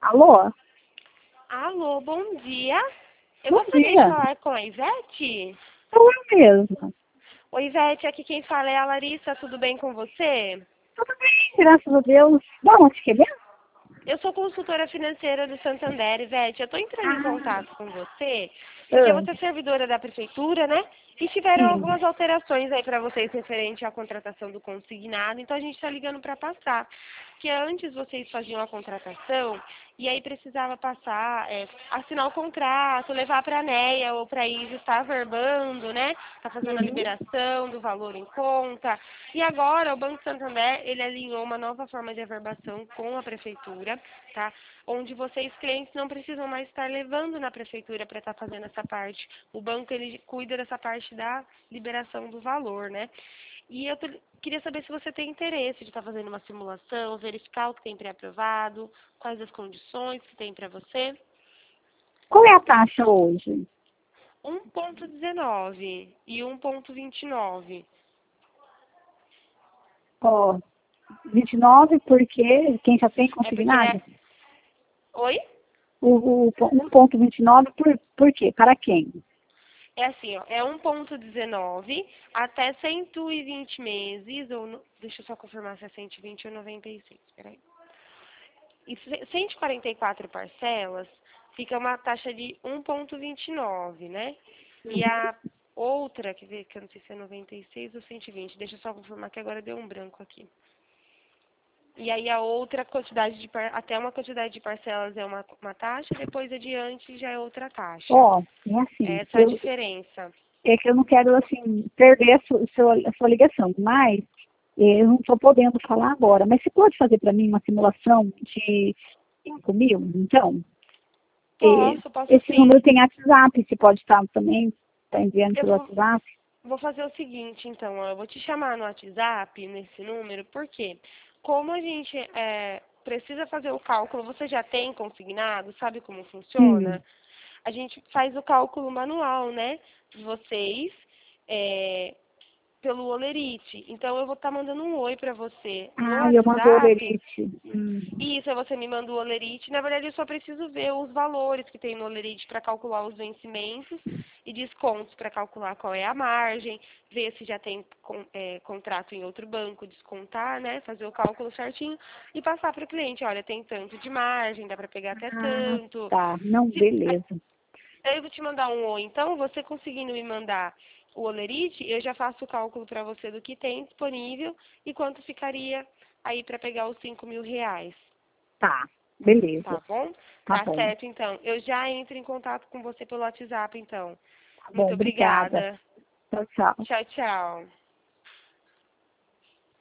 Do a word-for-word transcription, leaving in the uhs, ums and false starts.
Alô? Alô, bom dia. Eu Bom gostaria dia. de falar com a Ivete. Sou eu mesma. Oi, Ivete, aqui quem fala é a Larissa, tudo bem com você? Tudo bem, graças a Deus. Da onde que é mesmo? Eu sou consultora financeira do Santander, Ivete. Eu estou entrando em Ah, contato com você, porque ah, você é servidora da prefeitura, né? E tiveram sim. algumas alterações aí para vocês referente à contratação do consignado, então a gente está ligando para passar. Que antes vocês faziam a contratação e aí precisava passar, é, assinar o contrato, levar para a ANEA ou para a I S, estar verbando, né? Está fazendo a Uhum. liberação do valor em conta. E agora o Banco Santander, ele alinhou uma nova forma de averbação com a prefeitura, tá? Onde vocês, clientes, não precisam mais estar levando na prefeitura para estar fazendo essa parte. O banco, ele cuida dessa parte da liberação do valor, né? E eu te- queria saber se você tem interesse de estar fazendo uma simulação, verificar o que tem pré-aprovado, quais as condições que tem para você. Qual é a taxa hoje? um ponto dezenove e um ponto vinte e nove. Ó, vinte e nove porque quem já tem É porque ele é... consignado? Oi? O, o um ponto vinte e nove por, por quê? Para quem? É assim, ó, é um ponto dezenove até cento e vinte meses, ou no- deixa eu só confirmar se é cento e vinte ou noventa e seis, peraí. E ce- cento e quarenta e quatro parcelas, fica uma taxa de um ponto vinte e nove, né? E a outra, quer ver, que eu não sei se é noventa e seis ou cento e vinte, deixa eu só confirmar que agora deu um branco aqui. E aí a outra quantidade de, par- até uma quantidade de parcelas é uma, uma taxa, depois adiante já é outra taxa. Ó, é assim, Essa é a eu, diferença. é que eu não quero, assim, perder a sua, sua- a sua ligação, mas eh, eu não estou podendo falar agora. Mas você pode fazer para mim uma simulação de cinco mil, então? Eh, Posso, posso esse sim. número tem WhatsApp, você pode estar também, está enviando Eu pelo vou, WhatsApp. vou fazer o seguinte, então, ó, eu vou te chamar no WhatsApp, nesse número, porque como a gente é, precisa fazer o cálculo, você já tem consignado, sabe como Sim. funciona? A gente faz o cálculo manual, né, de vocês, é, pelo Olerite. Então, eu vou estar mandando um oi para você no Ah, eu mando o WhatsApp. olerite. Hum. Isso, aí você me manda o Olerite. Na verdade, eu só preciso ver os valores que tem no Olerite para calcular os vencimentos e descontos para calcular qual é a margem, ver se já tem con- é, contrato em outro banco, descontar, né? Fazer o cálculo certinho e passar para o cliente. Olha, tem tanto de margem, dá para pegar até Ah, tanto. tá. Não, Se- beleza. Aí eu vou te mandar um oi. Então, você conseguindo me mandar o Olerite, eu já faço o cálculo para você do que tem disponível e quanto ficaria aí para pegar os cinco mil reais. Tá. Beleza. Tá bom? Tá Tá bom. certo, então. Eu já entro em contato com você pelo WhatsApp, então. Tá bom, Muito obrigada. obrigada. Tchau, tchau. Tchau, tchau.